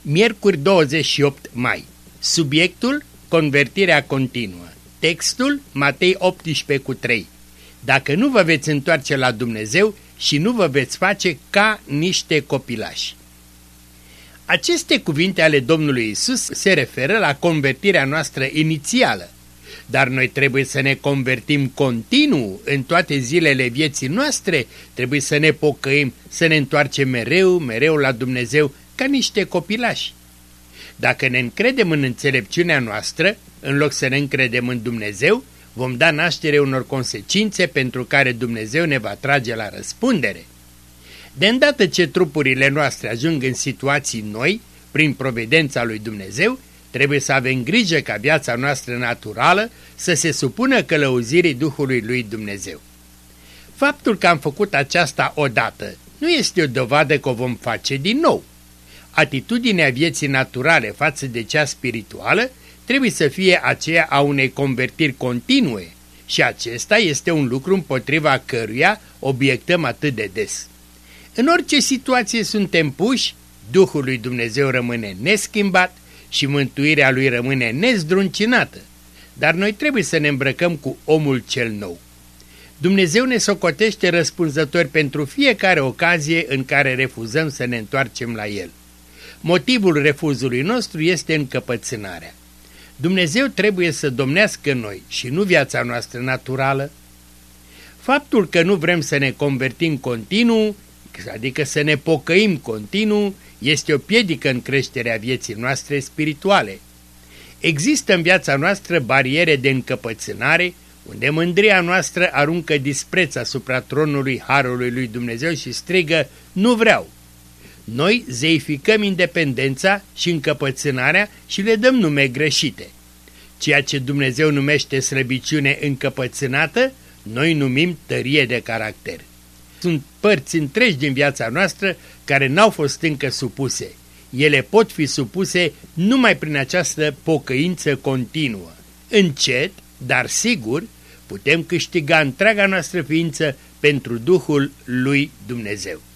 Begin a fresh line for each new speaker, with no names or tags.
Miercuri 28 mai. Subiectul: convertirea continuă. Textul: Matei 18:3. Dacă nu vă veți întoarce la Dumnezeu și nu vă veți face ca niște copilași. Aceste cuvinte ale Domnului Isus se referă la convertirea noastră inițială, dar noi trebuie să ne convertim continuu în toate zilele vieții noastre, trebuie să ne pocăim, să ne întoarcem mereu la Dumnezeu ca niște copilași. Dacă ne încredem în înțelepciunea noastră, în loc să ne încredem în Dumnezeu, vom da naștere unor consecințe pentru care Dumnezeu ne va trage la răspundere. De îndată ce trupurile noastre ajung în situații noi, prin providența lui Dumnezeu, trebuie să avem grijă ca viața noastră naturală să se supună călăuzirii Duhului lui Dumnezeu. Faptul că am făcut aceasta odată nu este o dovadă că o vom face din nou. Atitudinea vieții naturale față de cea spirituală trebuie să fie aceea a unei convertiri continue și acesta este un lucru împotriva căruia obiectăm atât de des. În orice situație suntem puși, Duhul lui Dumnezeu rămâne neschimbat și mântuirea lui rămâne nezdruncinată, dar noi trebuie să ne îmbrăcăm cu omul cel nou. Dumnezeu ne socotește răspunzători pentru fiecare ocazie în care refuzăm să ne întoarcem la El. Motivul refuzului nostru este încăpățânarea. Dumnezeu trebuie să domnească în noi și nu viața noastră naturală. Faptul că nu vrem să ne convertim continuu, adică să ne pocăim continuu, este o piedică în creșterea vieții noastre spirituale. Există în viața noastră bariere de încăpățânare, unde mândria noastră aruncă dispreț asupra tronului harului lui Dumnezeu și strigă: nu vreau! Noi zeificăm independența și încăpățânarea și le dăm nume greșite. Ceea ce Dumnezeu numește slăbiciune încăpățânată, noi numim tărie de caracter. Sunt părți întregi din viața noastră care n-au fost încă supuse. Ele pot fi supuse numai prin această pocăință continuă. Încet, dar sigur, putem câștiga întreaga noastră ființă pentru Duhul lui Dumnezeu.